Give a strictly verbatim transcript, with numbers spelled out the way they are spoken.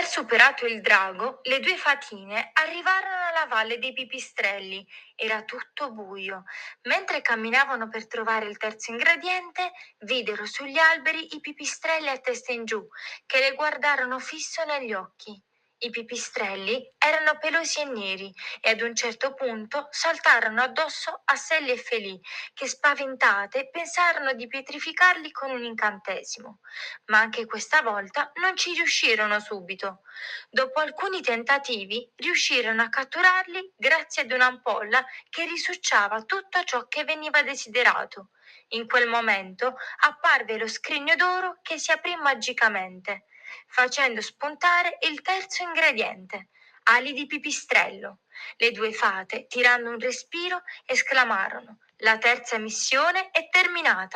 superato il drago, le due fatine arrivarono alla valle dei pipistrelli. Era tutto buio. Mentre camminavano per trovare il terzo ingrediente, videro sugli alberi i pipistrelli a testa in giù, che le guardarono fisso negli occhi. I pipistrelli erano pelosi e neri e ad un certo punto saltarono addosso a Sally e Felì, che spaventate pensarono di pietrificarli con un incantesimo. Ma anche questa volta non ci riuscirono subito. Dopo alcuni tentativi riuscirono a catturarli grazie ad un'ampolla che risucciava tutto ciò che veniva desiderato. In quel momento apparve lo scrigno d'oro che si aprì magicamente, facendo spuntare il terzo ingrediente, ali di pipistrello. Le due fate, tirando un respiro, esclamarono: La terza missione è terminata.